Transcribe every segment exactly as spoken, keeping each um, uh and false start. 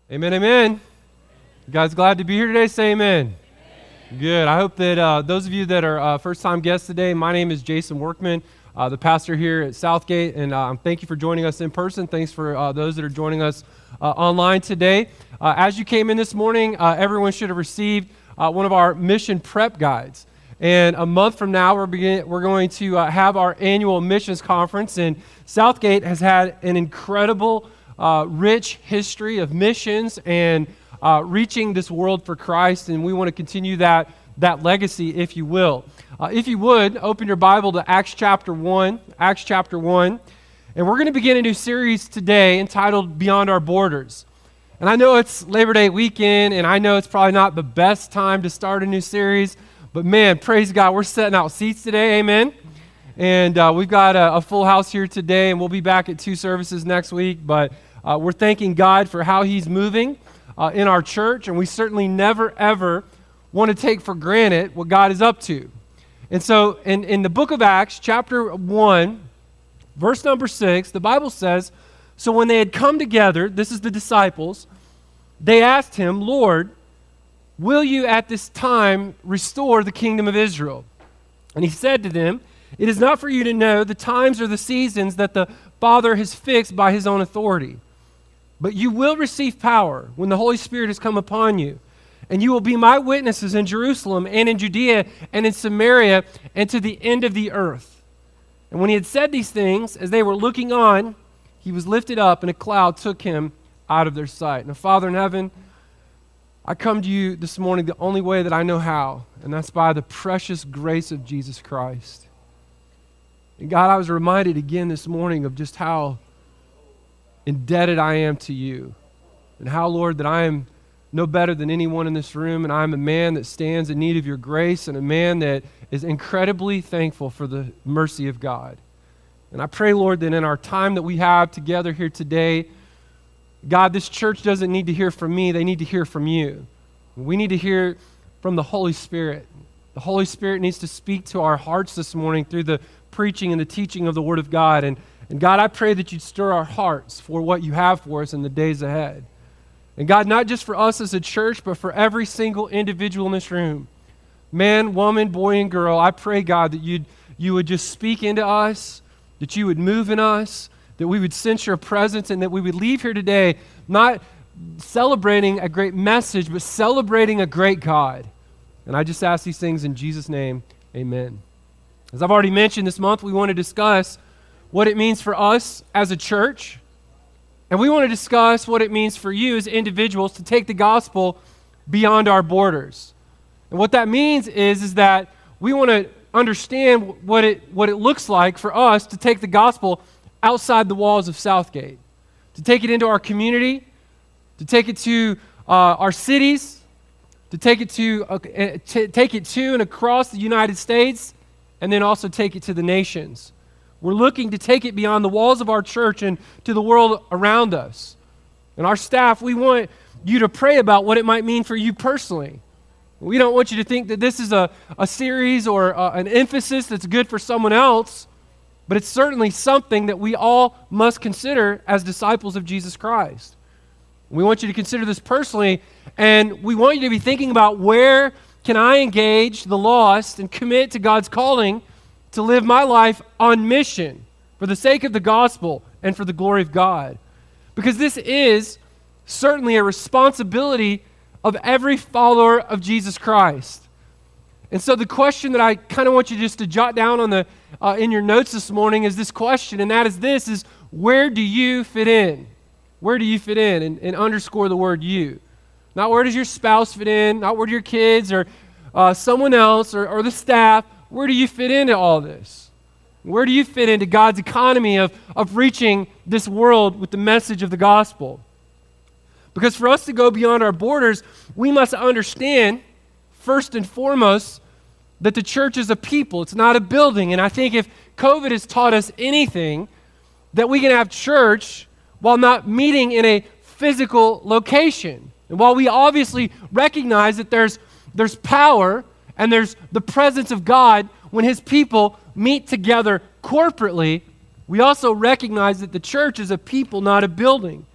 Amen, amen. You guys glad to be here today? Say amen. Amen. Good. I hope that uh, those of you that are uh, first-time guests today, my name is Jason Workman, uh, the pastor here at Southgate, and uh, thank you for joining us in person. Thanks for uh, those that are joining us uh, online today. Uh, as you came in this morning, uh, everyone should have received uh, one of our mission prep guides. And a month from now, we're, begin- we're going to uh, have our annual missions conference, and Southgate has had an incredible Uh, rich history of missions and uh, reaching this world for Christ, and we want to continue that that legacy, if you will. Uh, if you would, open your Bible to Acts chapter one, Acts chapter one, and we're going to begin a new series today entitled Beyond Our Borders. And I know it's Labor Day weekend, and I know it's probably not the best time to start a new series, but man, praise God, we're setting out seats today, amen? And uh, we've got a, a full house here today, and we'll be back at two services next week, but uh, we're thanking God for how he's moving uh, in our church, and we certainly never, ever want to take for granted what God is up to. And so in, in the book of Acts, chapter one, verse number six, the Bible says, "So when they had come together," this is the disciples, "they asked him, 'Lord, will you at this time restore the kingdom of Israel?' And he said to them, 'It is not for you to know the times or the seasons that the Father has fixed by his own authority. But you will receive power when the Holy Spirit has come upon you. And you will be my witnesses in Jerusalem and in Judea and in Samaria and to the end of the earth.' And when he had said these things, as they were looking on, he was lifted up, and a cloud took him out of their sight." Now, Father in heaven, I come to you this morning the only way that I know how, and that's by the precious grace of Jesus Christ. And God, I was reminded again this morning of just how indebted I am to you, and how, Lord, that I am no better than anyone in this room, and I'm a man that stands in need of your grace, and a man that is incredibly thankful for the mercy of God. And I pray, Lord, that in our time that we have together here today, God, this church doesn't need to hear from me, they need to hear from you. We need to hear from the Holy Spirit. The Holy Spirit needs to speak to our hearts this morning through the preaching and the teaching of the Word of God. And, and God, I pray that you'd stir our hearts for what you have for us in the days ahead. And God, not just for us as a church, but for every single individual in this room, man, woman, boy, and girl, I pray, God, that you'd, you would just speak into us, that you would move in us, that we would sense your presence, and that we would leave here today not celebrating a great message, but celebrating a great God. And I just ask these things in Jesus' name, amen. As I've already mentioned, this month we want to discuss what it means for us as a church, and we want to discuss what it means for you as individuals to take the gospel beyond our borders. And what that means is, is that we want to understand what it, what it looks like for us to take the gospel outside the walls of Southgate, to take it into our community, to take it to uh, our cities, to take it to, uh, to take it to and across the United States, and then also take it to the nations. We're looking to take it beyond the walls of our church and to the world around us. And our staff, we want you to pray about what it might mean for you personally. We don't want you to think that this is a, a series or uh, an emphasis that's good for someone else, but it's certainly something that we all must consider as disciples of Jesus Christ. We want you to consider this personally, and we want you to be thinking about, where can I engage the lost and commit to God's calling to live my life on mission for the sake of the gospel and for the glory of God? Because this is certainly a responsibility of every follower of Jesus Christ. And so the question that I kind of want you just to jot down on the uh, in your notes this morning is this question, and that is this, is where do you fit in? Where do you fit in? And, and underscore the word you. Not where does your spouse fit in, not where do your kids or uh, someone else or, or the staff, where do you fit into all this? Where do you fit into God's economy of, of reaching this world with the message of the gospel? Because for us to go beyond our borders, we must understand, first and foremost, that the church is a people. It's not a building. And I think if COVID has taught us anything, that we can have church while not meeting in a physical location. And while we obviously recognize that there's, there's power and there's the presence of God when his people meet together corporately, we also recognize that the church is a people, not a building.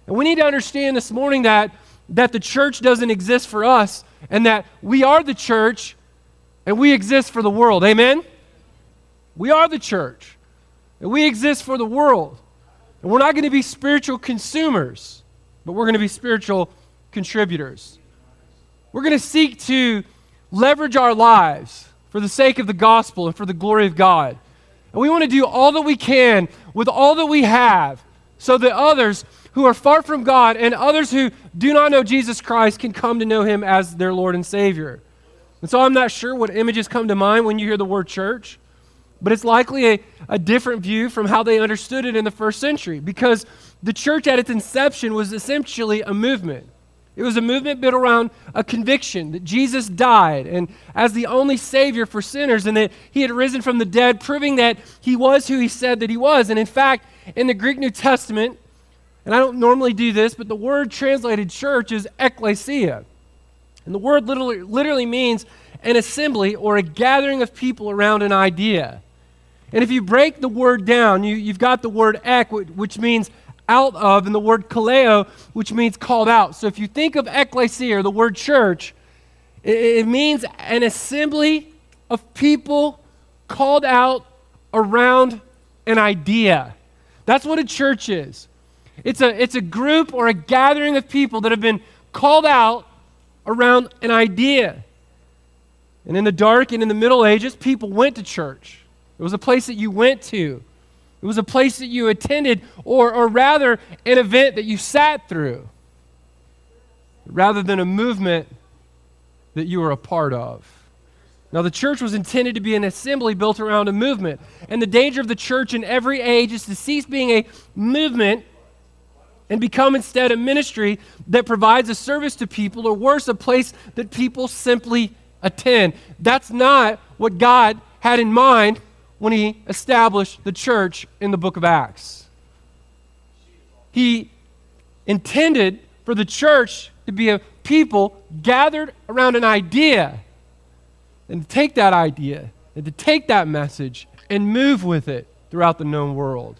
And we need to understand this morning that, that the church doesn't exist for us, and that we are the church, and we exist for the world. Amen? We are the church, and we exist for the world. And we're not going to be spiritual consumers, but we're going to be spiritual contributors. We're going to seek to leverage our lives for the sake of the gospel and for the glory of God. And we want to do all that we can with all that we have so that others who are far from God and others who do not know Jesus Christ can come to know him as their Lord and Savior. And so I'm not sure what images come to mind when you hear the word church, but it's likely a, a different view from how they understood it in the first century, because the church at its inception was essentially a movement. It was a movement built around a conviction that Jesus died and as the only Savior for sinners, and that he had risen from the dead, proving that he was who he said that he was. And in fact, in the Greek New Testament, and I don't normally do this, but the word translated church is ekklesia. And the word literally, literally means an assembly or a gathering of people around an idea. And if you break the word down, you, you've got the word ek, which means out of, and the word kaleo, which means called out. So if you think of ekklesia, or the word church, it, it means an assembly of people called out around an idea. That's what a church is. It's a, it's a group or a gathering of people that have been called out around an idea. And in the dark and in the Middle Ages, people went to church. It was a place that you went to. It was a place that you attended, or, or rather, an event that you sat through, rather than a movement that you were a part of. Now, the church was intended to be an assembly built around a movement. And the danger of the church in every age is to cease being a movement and become instead a ministry that provides a service to people, or worse, a place that people simply attend. That's not what God had in mind when he established the church in the book of Acts. He intended for the church to be a people gathered around an idea, and to take that idea and to take that message and move with it throughout the known world.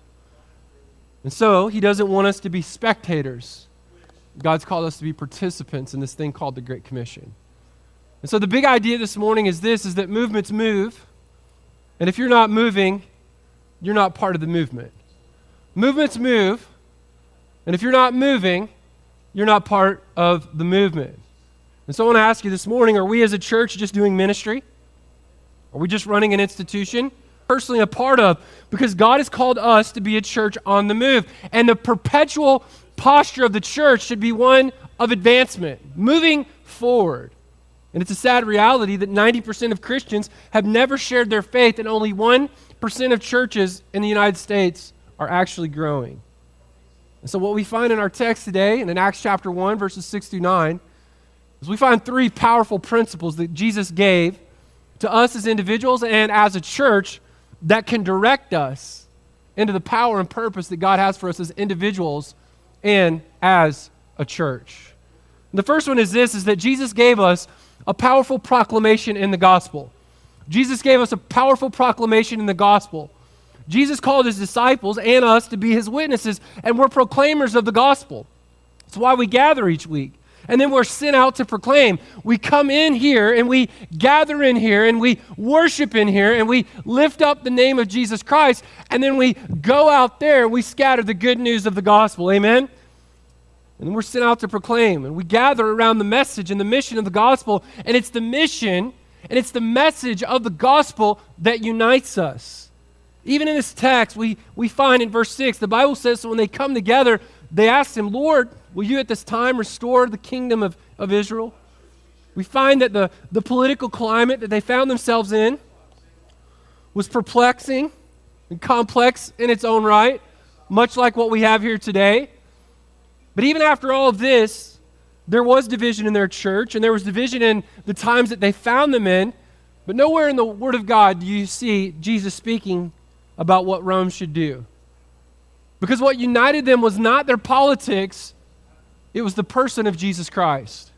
And so he doesn't want us to be spectators. God's called us to be participants in this thing called the Great Commission. And so the big idea this morning is this, is that movements move. And if you're not moving, you're not part of the movement. Movements move. And if you're not moving, you're not part of the movement. And so I want to ask you this morning, are we as a church just doing ministry? Are we just running an institution? Personally a part of, because God has called us to be a church on the move. And the perpetual posture of the church should be one of advancement, moving forward. And it's a sad reality that ninety percent of Christians have never shared their faith, and only one percent of churches in the United States are actually growing. And so what we find in our text today, and in Acts chapter one, verses six through nine, is we find three powerful principles that Jesus gave to us as individuals and as a church that can direct us into the power and purpose that God has for us as individuals and as a church. And the first one is this, is that Jesus gave us a powerful proclamation in the gospel. Jesus gave us a powerful proclamation in the gospel. Jesus called his disciples and us to be his witnesses, and we're proclaimers of the gospel. That's why we gather each week. And then we're sent out to proclaim. We come in here and we gather in here and we worship in here and we lift up the name of Jesus Christ, and then we go out there and we scatter the good news of the gospel. Amen? And then we're sent out to proclaim, and we gather around the message and the mission of the gospel, and it's the mission and it's the message of the gospel that unites us. Even in this text, we, we find in verse six, the Bible says, so when they come together, they asked him, Lord, will you at this time restore the kingdom of, of Israel? We find that the, the political climate that they found themselves in was perplexing and complex in its own right, much like what we have here today. But even after all of this, there was division in their church, and there was division in the times that they found them in, but nowhere in the Word of God do you see Jesus speaking about what Rome should do. Because what united them was not their politics, it was the person of Jesus Christ.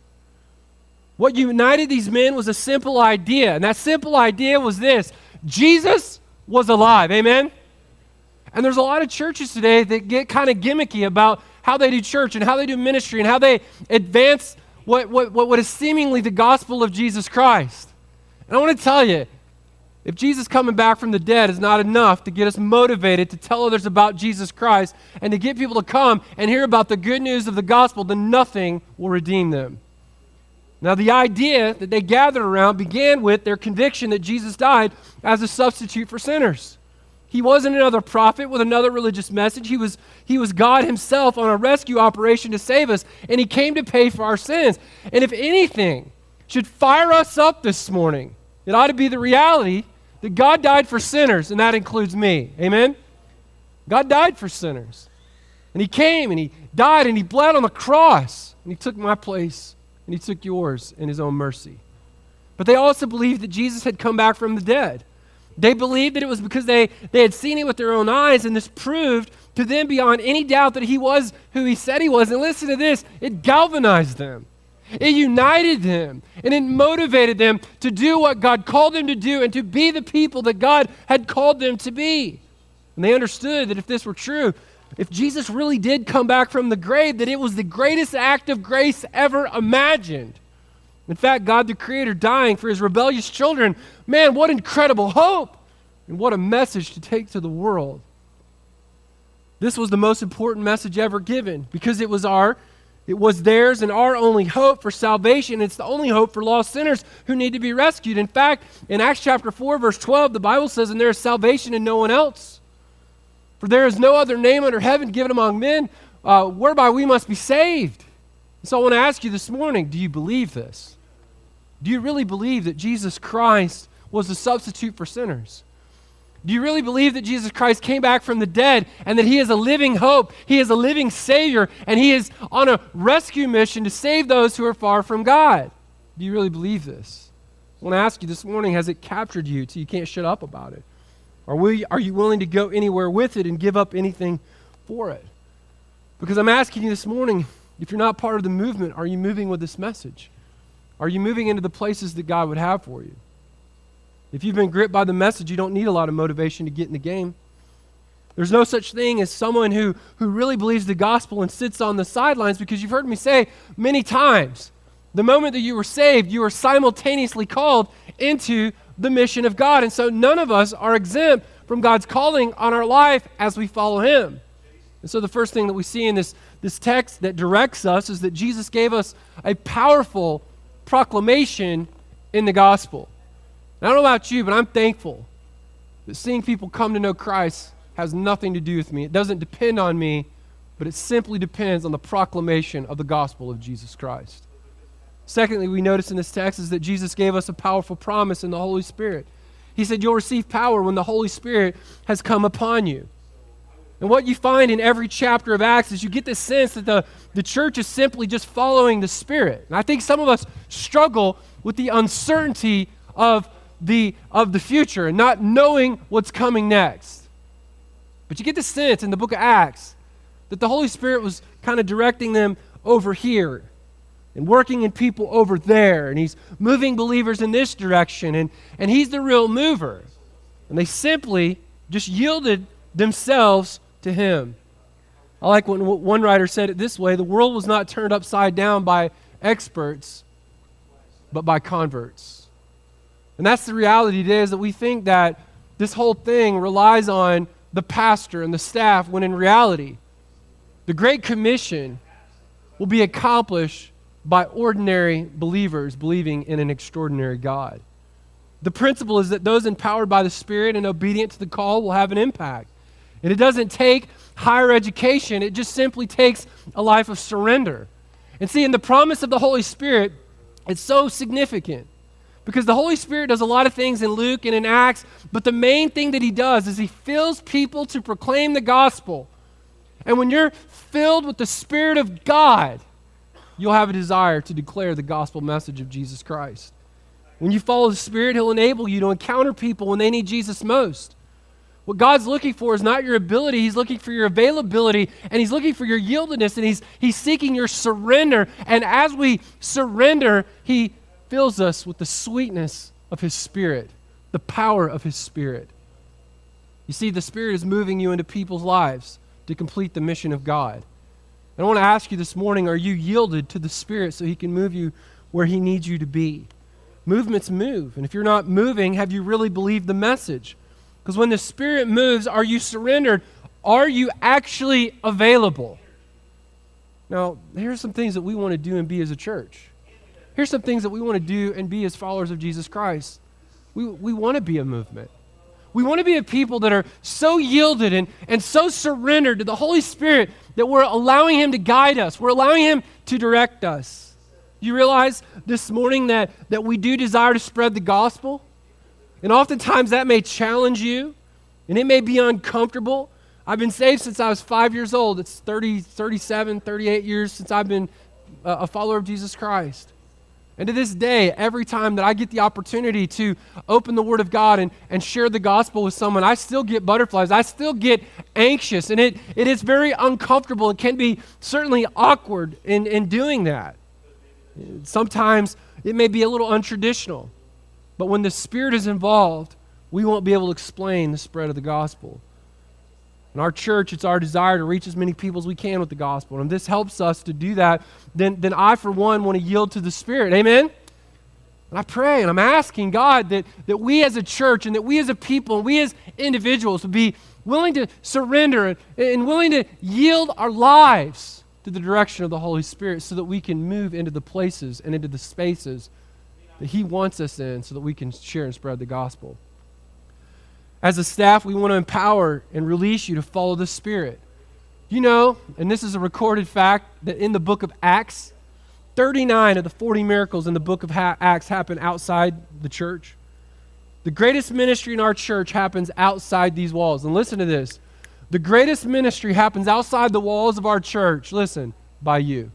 What united these men was a simple idea, and that simple idea was this: Jesus was alive, amen? And there's a lot of churches today that get kind of gimmicky about how they do church and how they do ministry and how they advance what, what, what is seemingly the gospel of Jesus Christ. And I want to tell you, if Jesus coming back from the dead is not enough to get us motivated to tell others about Jesus Christ and to get people to come and hear about the good news of the gospel, then nothing will redeem them. Now, the idea that they gathered around began with their conviction that Jesus died as a substitute for sinners. He wasn't another prophet with another religious message. He was, he was God himself on a rescue operation to save us, and he came to pay for our sins. And if anything should fire us up this morning, it ought to be the reality that God died for sinners, and that includes me. Amen? God died for sinners. And he came, and he died, and he bled on the cross, and he took my place. And he took yours in his own mercy. But they also believed that Jesus had come back from the dead. They believed that it was because they, they had seen it with their own eyes, and this proved to them beyond any doubt that he was who he said he was. And listen to this, it galvanized them. It united them, and it motivated them to do what God called them to do and to be the people that God had called them to be. And they understood that if this were true, if Jesus really did come back from the grave, that it was the greatest act of grace ever imagined. In fact, God the Creator dying for his rebellious children, man, what incredible hope and what a message to take to the world. This was the most important message ever given because it was our, it was theirs and our only hope for salvation. It's the only hope for lost sinners who need to be rescued. In fact, in Acts chapter four, verse twelve, the Bible says, and there is salvation in no one else. For there is no other name under heaven given among men uh, whereby we must be saved. So I want to ask you this morning, do you believe this? Do you really believe that Jesus Christ was the substitute for sinners? Do you really believe that Jesus Christ came back from the dead and that he is a living hope, he is a living Savior, and he is on a rescue mission to save those who are far from God? Do you really believe this? I want to ask you this morning, has it captured you till you can't shut up about it? Are, we, are you willing to go anywhere with it and give up anything for it? Because I'm asking you this morning, if you're not part of the movement, are you moving with this message? Are you moving into the places that God would have for you? If you've been gripped by the message, you don't need a lot of motivation to get in the game. There's no such thing as someone who, who really believes the gospel and sits on the sidelines, because you've heard me say many times, the moment that you were saved, you were simultaneously called into the mission of God. And so none of us are exempt from God's calling on our life as we follow him. And so the first thing that we see in this, this text that directs us is that Jesus gave us a powerful proclamation in the gospel. And I don't know about you, but I'm thankful that seeing people come to know Christ has nothing to do with me. It doesn't depend on me, but it simply depends on the proclamation of the gospel of Jesus Christ. Secondly, we notice in this text is that Jesus gave us a powerful promise in the Holy Spirit. He said, you'll receive power when the Holy Spirit has come upon you. And what you find in every chapter of Acts is you get this sense that the, the church is simply just following the Spirit. And I think some of us struggle with the uncertainty of the, of the future and not knowing what's coming next. But you get the sense in the book of Acts that the Holy Spirit was kind of directing them over here and working in people over there, and he's moving believers in this direction, and, and he's the real mover. And they simply just yielded themselves to him. I like when one writer said it this way, the world was not turned upside down by experts, but by converts. And that's the reality today, is that we think that this whole thing relies on the pastor and the staff, when in reality, the Great Commission will be accomplished by ordinary believers believing in an extraordinary God. The principle is that those empowered by the Spirit and obedient to the call will have an impact. And it doesn't take higher education, it just simply takes a life of surrender. And see, in the promise of the Holy Spirit, it's so significant because the Holy Spirit does a lot of things in Luke and in Acts, but the main thing that he does is he fills people to proclaim the gospel. And when you're filled with the Spirit of God, you'll have a desire to declare the gospel message of Jesus Christ. When you follow the Spirit, he'll enable you to encounter people when they need Jesus most. What God's looking for is not your ability, he's looking for your availability, and he's looking for your yieldedness, and he's, he's seeking your surrender. And as we surrender, he fills us with the sweetness of his Spirit, the power of his Spirit. You see, the Spirit is moving you into people's lives to complete the mission of God. And I want to ask you this morning, are you yielded to the Spirit so He can move you where He needs you to be? Movements move. And if you're not moving, have you really believed the message? Because when the Spirit moves, are you surrendered? Are you actually available? Now, here's some things that we want to do and be as a church. Here's some things that we want to do and be as followers of Jesus Christ. We, we want to be a movement. We want to be a people that are so yielded and, and so surrendered to the Holy Spirit that we're allowing Him to guide us. We're allowing Him to direct us. You realize this morning that, that we do desire to spread the gospel? And oftentimes that may challenge you, and it may be uncomfortable. I've been saved since I was five years old. It's thirty, thirty-seven, thirty-eight years since I've been a follower of Jesus Christ. And to this day, every time that I get the opportunity to open the Word of God and, and share the gospel with someone, I still get butterflies. I still get anxious. And it, it is very uncomfortable. It can be certainly awkward in, in doing that. Sometimes it may be a little untraditional. But when the Spirit is involved, we won't be able to explain the spread of the gospel. In our church, it's our desire to reach as many people as we can with the gospel. And if this helps us to do that, then, then I, for one, want to yield to the Spirit. Amen? And I pray and I'm asking God that, that we as a church and that we as a people and we as individuals would be willing to surrender and, and willing to yield our lives to the direction of the Holy Spirit so that we can move into the places and into the spaces that He wants us in so that we can share and spread the gospel. As a staff, we want to empower and release you to follow the Spirit. You know, and this is a recorded fact, that in the book of Acts, thirty-nine of the forty miracles in the book of ha- Acts happen outside the church. The greatest ministry in our church happens outside these walls. And listen to this. The greatest ministry happens outside the walls of our church, listen, by you.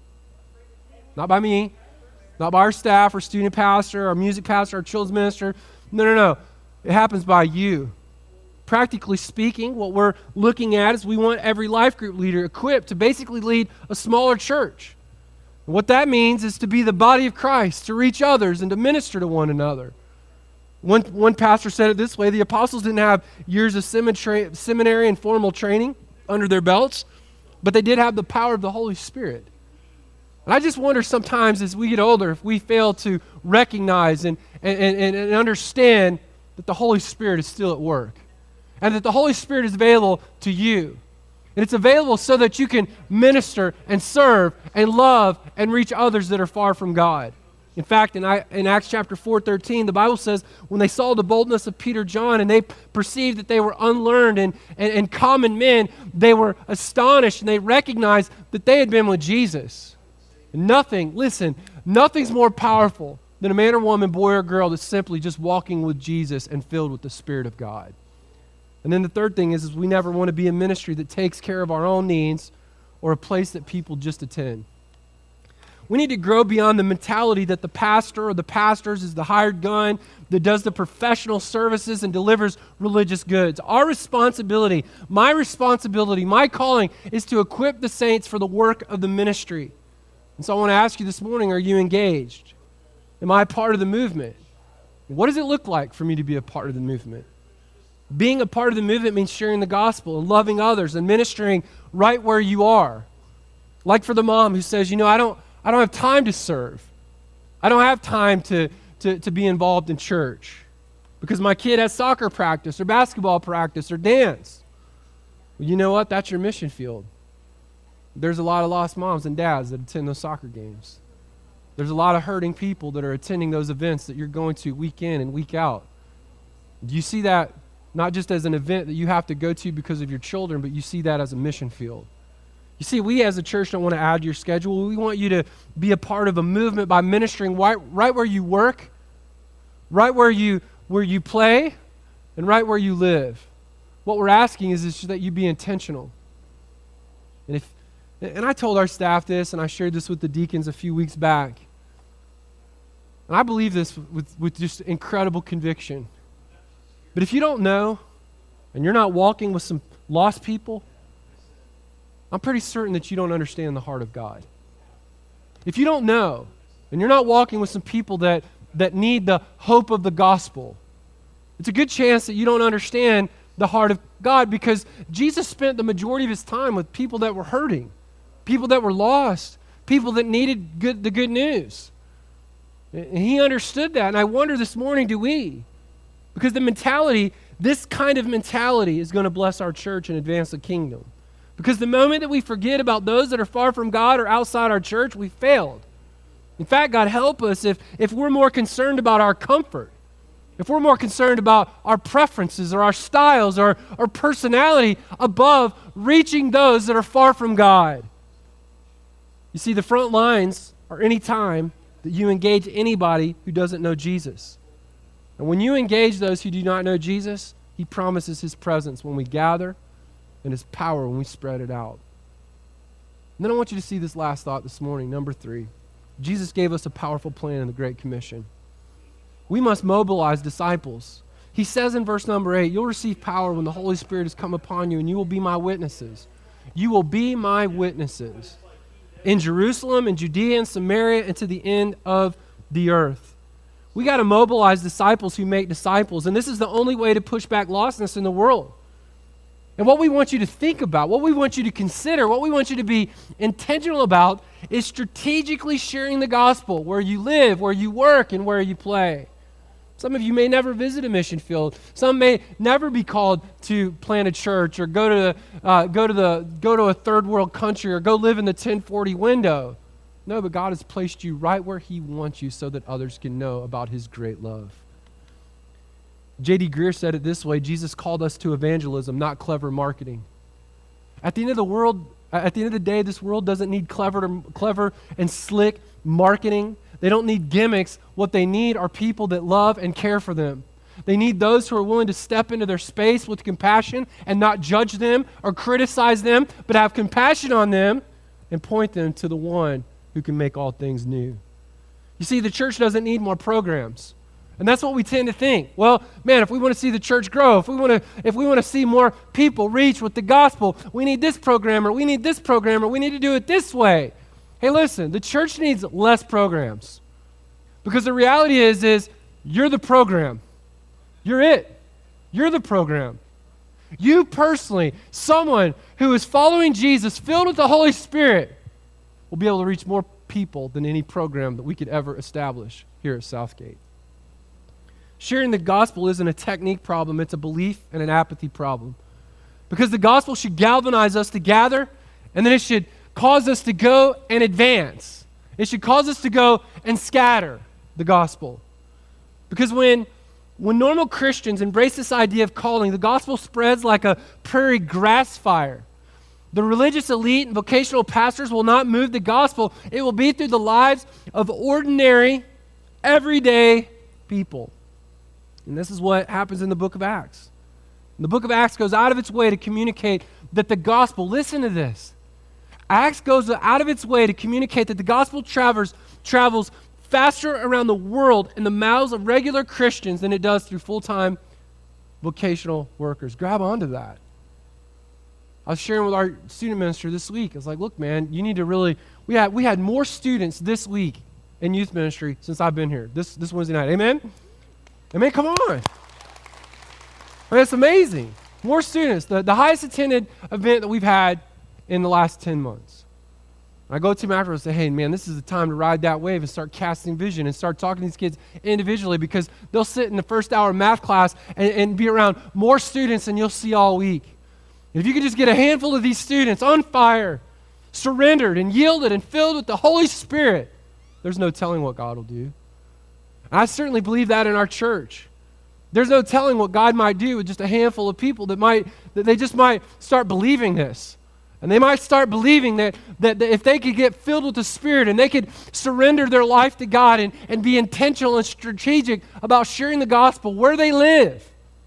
Not by me, not by our staff, our student pastor, our music pastor, our children's minister. No, no, no. It happens by you. Practically speaking, what we're looking at is we want every life group leader equipped to basically lead a smaller church. And what that means is to be the body of Christ, to reach others and to minister to one another. One, one pastor said it this way: the apostles didn't have years of seminary, seminary and formal training under their belts, but they did have the power of the Holy Spirit. And I just wonder sometimes as we get older if we fail to recognize and, and, and, and understand that the Holy Spirit is still at work. And that the Holy Spirit is available to you. And it's available so that you can minister and serve and love and reach others that are far from God. In fact, in, I, in Acts chapter four thirteen, the Bible says, when they saw the boldness of Peter, John, and they perceived that they were unlearned and, and, and common men, they were astonished and they recognized that they had been with Jesus. And nothing, listen, nothing's more powerful than a man or woman, boy or girl that's simply just walking with Jesus and filled with the Spirit of God. And then the third thing is, is we never want to be a ministry that takes care of our own needs or a place that people just attend. We need to grow beyond the mentality that the pastor or the pastors is the hired gun that does the professional services and delivers religious goods. Our responsibility, my responsibility, my calling is to equip the saints for the work of the ministry. And so I want to ask you this morning, are you engaged? Am I a part of the movement? What does it look like for me to be a part of the movement? Being a part of the movement means sharing the gospel and loving others and ministering right where you are. Like for the mom who says, you know, I don't I don't have time to serve. I don't have time to, to, to be involved in church because my kid has soccer practice or basketball practice or dance. Well, you know what? That's your mission field. There's a lot of lost moms and dads that attend those soccer games. There's a lot of hurting people that are attending those events that you're going to week in and week out. Do you see that not just as an event that you have to go to because of your children, but you see that as a mission field? You see, we as a church don't want to add to your schedule. We want you to be a part of a movement by ministering right, right where you work, right where you where you play, and right where you live. What we're asking is, is that you be intentional. And if and I told our staff this, and I shared this with the deacons a few weeks back. And I believe this with, with just incredible conviction. But if you don't know, and you're not walking with some lost people, I'm pretty certain that you don't understand the heart of God. If you don't know, and you're not walking with some people that, that need the hope of the gospel, it's a good chance that you don't understand the heart of God, because Jesus spent the majority of his time with people that were hurting. people that were lost, people that needed good, the good news. And he understood that. And I wonder this morning, do we? Because the mentality, this kind of mentality is going to bless our church and advance the kingdom. Because the moment that we forget about those that are far from God or outside our church, we failed. In fact, God help us if, if we're more concerned about our comfort, if we're more concerned about our preferences or our styles or our personality above reaching those that are far from God. You see, the front lines are any time that you engage anybody who doesn't know Jesus. And when you engage those who do not know Jesus, he promises his presence when we gather and his power when we spread it out. And then I want you to see this last thought this morning, number three. Jesus gave us a powerful plan in the Great Commission. We must mobilize disciples. He says in verse number eight, you'll receive power when the Holy Spirit has come upon you, and you will be my witnesses. You will be my witnesses in Jerusalem, in Judea, and Samaria, and to the end of the earth. We got to mobilize disciples who make disciples, and this is the only way to push back lostness in the world. And what we want you to think about, what we want you to consider, what we want you to be intentional about is strategically sharing the gospel where you live, where you work, and where you play. Some of you may never visit a mission field. Some may never be called to plant a church or go to the, uh, go to the go to a third world country or go live in the ten forty window. No, but God has placed you right where he wants you so that others can know about his great love. J D Greer said it this way: Jesus called us to evangelism, not clever marketing. At the end of the world, at the end of the day, this world doesn't need clever, clever and slick marketing. They don't need gimmicks. What they need are people that love and care for them. They need those who are willing to step into their space with compassion and not judge them or criticize them, but have compassion on them and point them to the one who can make all things new. You see, the church doesn't need more programs. And that's what we tend to think. Well, man, if we want to see the church grow, if we want to if we want to see more people reach with the gospel, we need this program or we need this program or we need to do it this way. Hey, listen, the church needs less programs. Because the reality is, is you're the program. You're it. You're the program. You personally, someone who is following Jesus, filled with the Holy Spirit, will be able to reach more people than any program that we could ever establish here at Southgate. Sharing the gospel isn't a technique problem, it's a belief and an apathy problem. Because the gospel should galvanize us to gather, and then it should cause us to go and advance. It should cause us to go and scatter the gospel. Because when, when normal Christians embrace this idea of calling, the gospel spreads like a prairie grass fire. The religious elite and vocational pastors will not move the gospel. It will be through the lives of ordinary, everyday people. And this is what happens in the book of Acts. The book of Acts goes out of its way to communicate that the gospel, listen to this, Acts goes out of its way to communicate that the gospel travels, travels faster around the world in the mouths of regular Christians than it does through full-time vocational workers. Grab onto that. I was sharing with our student minister this week. I was like, look, man, you need to really, we had we had more students this week in youth ministry since I've been here, this, this Wednesday night. Amen? Amen, come on. I mean, it's amazing. More students, the, the highest attended event that we've had in the last ten months. And I go to them afterwards and say, hey, man, this is the time to ride that wave and start casting vision and start talking to these kids individually, because they'll sit in the first hour of math class and, and be around more students than you'll see all week. And if you could just get a handful of these students on fire, surrendered and yielded and filled with the Holy Spirit, there's no telling what God will do. And I certainly believe that in our church. There's no telling what God might do with just a handful of people that might, that they just might start believing this. And they might start believing that, that, that if they could get filled with the Spirit and they could surrender their life to God and, and be intentional and strategic about sharing the gospel where they live,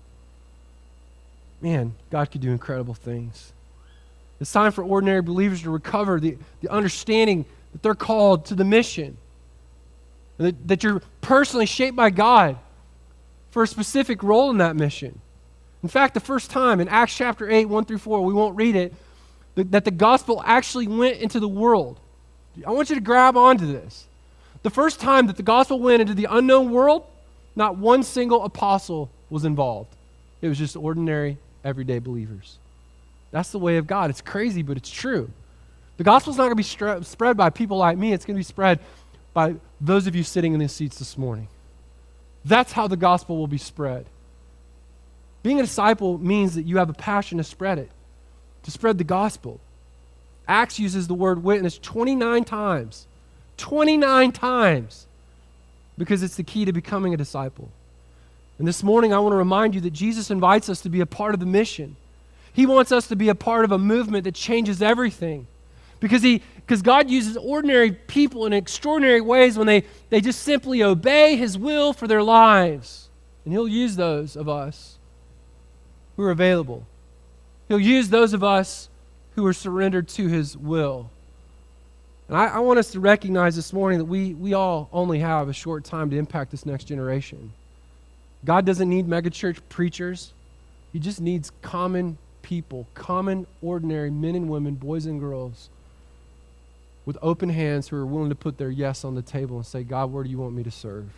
man, God could do incredible things. It's time for ordinary believers to recover the, the understanding that they're called to the mission, that, that you're personally shaped by God for a specific role in that mission. In fact, the first time in Acts chapter eight, one through four, we won't read it, that the gospel actually went into the world. I want you to grab onto this. The first time that the gospel went into the unknown world, not one single apostle was involved. It was just ordinary, everyday believers. That's the way of God. It's crazy, but it's true. The gospel's not going to be stre- spread by people like me. It's going to be spread by those of you sitting in these seats this morning. That's how the gospel will be spread. Being a disciple means that you have a passion to spread it, to spread the gospel. Acts uses the word witness twenty-nine times. twenty-nine times. Because it's the key to becoming a disciple. And this morning I want to remind you that Jesus invites us to be a part of the mission. He wants us to be a part of a movement that changes everything. Because he, because God uses ordinary people in extraordinary ways when they, they just simply obey His will for their lives. And He'll use those of us who are available. He'll use those of us who are surrendered to His will. And I, I want us to recognize this morning that we, we all only have a short time to impact this next generation. God doesn't need megachurch preachers. He just needs common people, common, ordinary men and women, boys and girls, with open hands who are willing to put their yes on the table and say, God, where do you want me to serve?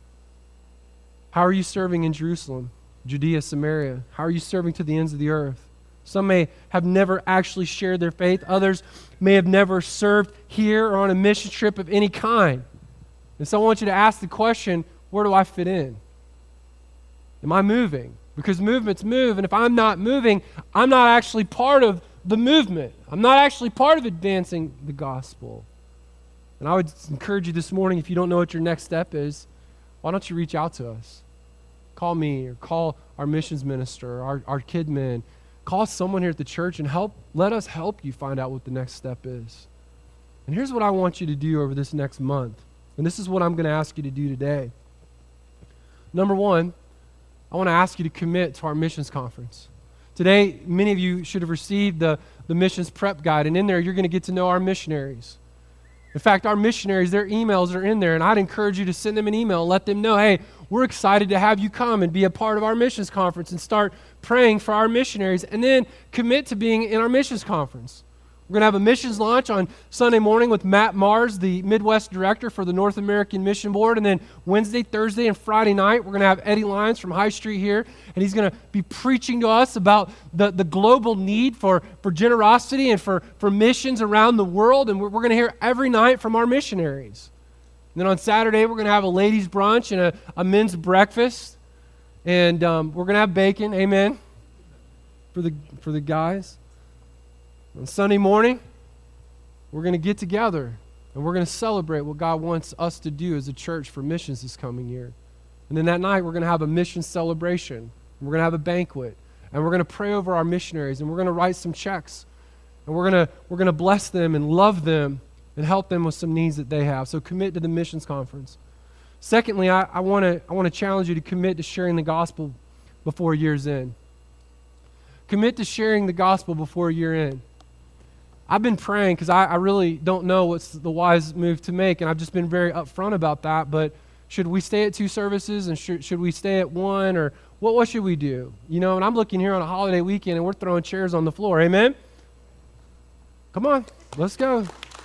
How are you serving in Jerusalem, Judea, Samaria? How are you serving to the ends of the earth? Some may have never actually shared their faith. Others may have never served here or on a mission trip of any kind. And so I want you to ask the question, where do I fit in? Am I moving? Because movements move, and if I'm not moving, I'm not actually part of the movement. I'm not actually part of advancing the gospel. And I would encourage you this morning, if you don't know what your next step is, why don't you reach out to us? Call me or call our missions minister, our, our kid men. Call someone here at the church and help. Let us help you find out what the next step is. And here's what I want you to do over this next month. And this is what I'm going to ask you to do today. Number one, I want to ask you to commit to our missions conference. Today, many of you should have received the, the missions prep guide, and in there you're going to get to know our missionaries. In fact, our missionaries, their emails are in there, and I'd encourage you to send them an email and let them know, hey, we're excited to have you come and be a part of our missions conference and start praying for our missionaries, and then commit to being in our missions conference. We're going to have a missions launch on Sunday morning with Matt Mars, the Midwest director for the North American Mission Board. And then Wednesday, Thursday, and Friday night, we're going to have Eddie Lyons from High Street here. And he's going to be preaching to us about the, the global need for, for generosity and for, for missions around the world. And we're, we're going to hear every night from our missionaries. And then on Saturday, we're going to have a ladies' brunch and a, a men's breakfast. And um, we're going to have bacon, amen, for the for the guys. On Sunday morning, we're going to get together and we're going to celebrate what God wants us to do as a church for missions this coming year. And then that night, we're going to have a mission celebration. We're going to have a banquet. And we're going to pray over our missionaries. And we're going to write some checks. And we're going to we're going to bless them and love them and help them with some needs that they have. So commit to the missions conference. Secondly, I, I want to I want to challenge you to commit to sharing the gospel before year's end. Commit to sharing the gospel before year end. I've been praying because I, I really don't know what's the wise move to make, and I've just been very upfront about that. But should we stay at two services, and should, should we stay at one, or what, what should we do? You know, and I'm looking here on a holiday weekend, and we're throwing chairs on the floor. Amen? Come on, let's go.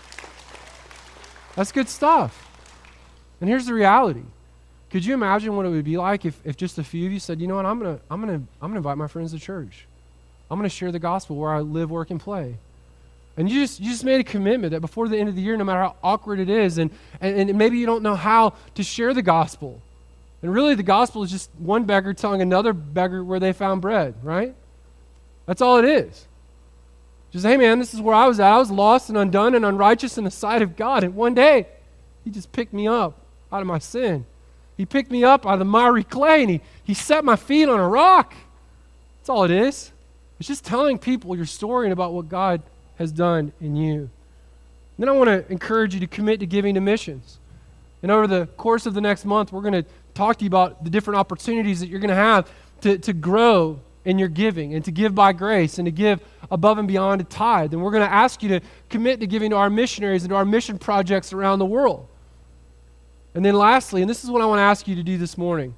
That's good stuff. And here's the reality. Could you imagine what it would be like if, if just a few of you said, you know what, I'm gonna I'm gonna I'm gonna invite my friends to church. I'm gonna share the gospel where I live, work, and play. And you just you just made a commitment that before the end of the year, no matter how awkward it is, and, and, and maybe you don't know how to share the gospel. And really the gospel is just one beggar telling another beggar where they found bread, right? That's all it is. Just, hey man, this is where I was at. I was lost and undone and unrighteous in the sight of God. And one day, He just picked me up out of my sin. He picked me up out of the miry clay, and he, he set my feet on a rock. That's all it is. It's just telling people your story and about what God has done in you. And then I want to encourage you to commit to giving to missions. And over the course of the next month, we're going to talk to you about the different opportunities that you're going to have to, to grow in your giving and to give by grace and to give above and beyond a tithe. And we're going to ask you to commit to giving to our missionaries and to our mission projects around the world. And then lastly, and this is what I want to ask you to do this morning,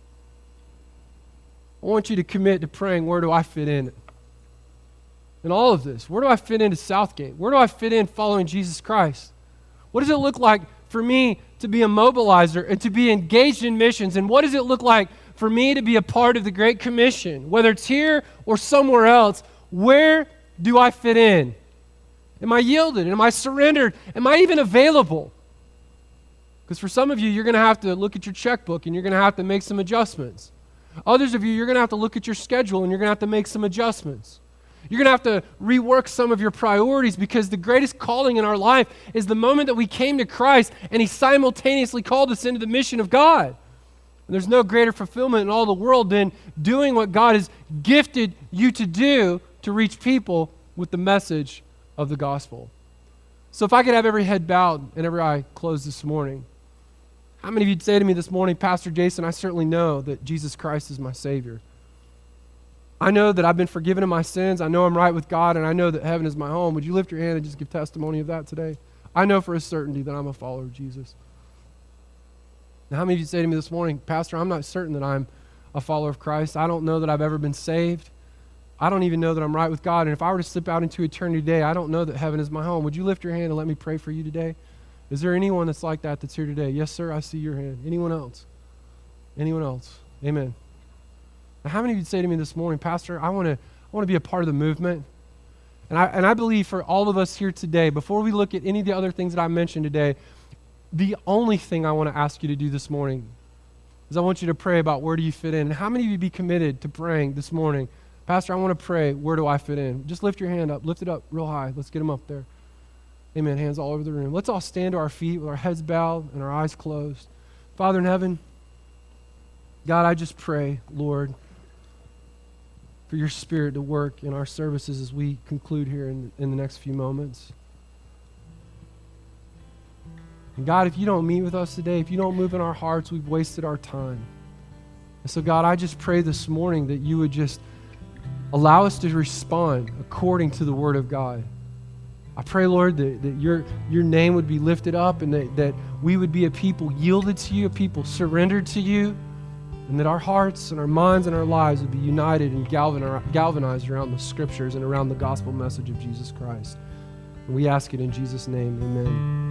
I want you to commit to praying, where do I fit in? In all of this, where do I fit into Southgate? Where do I fit in following Jesus Christ? What does it look like for me to be a mobilizer and to be engaged in missions? And what does it look like for me to be a part of the Great Commission? Whether it's here or somewhere else, where do I fit in? Am I yielded? Am I surrendered? Am I even available? Because for some of you, you're going to have to look at your checkbook and you're going to have to make some adjustments. Others of you, you're going to have to look at your schedule and you're going to have to make some adjustments. You're going to have to rework some of your priorities, because the greatest calling in our life is the moment that we came to Christ and He simultaneously called us into the mission of God. And there's no greater fulfillment in all the world than doing what God has gifted you to do to reach people with the message of the gospel. So if I could have every head bowed and every eye closed this morning, how many of you'd say to me this morning, Pastor Jason, I certainly know that Jesus Christ is my Savior. I know that I've been forgiven of my sins. I know I'm right with God, and I know that heaven is my home. Would you lift your hand and just give testimony of that today? I know for a certainty that I'm a follower of Jesus. Now, how many of you say to me this morning, Pastor, I'm not certain that I'm a follower of Christ. I don't know that I've ever been saved. I don't even know that I'm right with God. And if I were to slip out into eternity today, I don't know that heaven is my home. Would you lift your hand and let me pray for you today? Is there anyone that's like that that's here today? Yes, sir, I see your hand. Anyone else? Anyone else? Amen. Now, how many of you say to me this morning, Pastor, I want to I want to be a part of the movement? And I, and I believe for all of us here today, before we look at any of the other things that I mentioned today, the only thing I want to ask you to do this morning is I want you to pray about where do you fit in. And how many of you be committed to praying this morning, Pastor, I want to pray, where do I fit in? Just lift your hand up. Lift it up real high. Let's get them up there. Amen. Hands all over the room. Let's all stand to our feet with our heads bowed and our eyes closed. Father in heaven, God, I just pray, Lord, for your Spirit to work in our services as we conclude here in, in the next few moments. And God, if you don't meet with us today, if you don't move in our hearts, we've wasted our time. And so God, I just pray this morning that you would just allow us to respond according to the Word of God. I pray, Lord, that, that your, your name would be lifted up, and that, that we would be a people yielded to you, a people surrendered to you, and that our hearts and our minds and our lives would be united and galvanized around the Scriptures and around the gospel message of Jesus Christ. And we ask it in Jesus' name, amen.